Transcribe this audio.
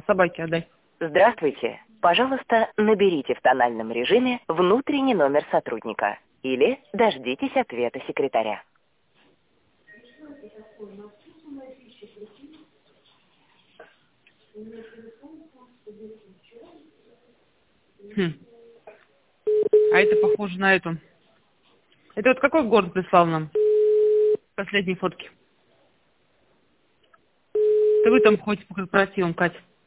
собаке отдай. Здравствуйте. Пожалуйста, наберите в тональном режиме внутренний номер сотрудника или дождитесь ответа секретаря. А это похоже на эту. Это вот какой город прислал нам? Последние фотки. Да вы там ходите по корпоративам, Катя.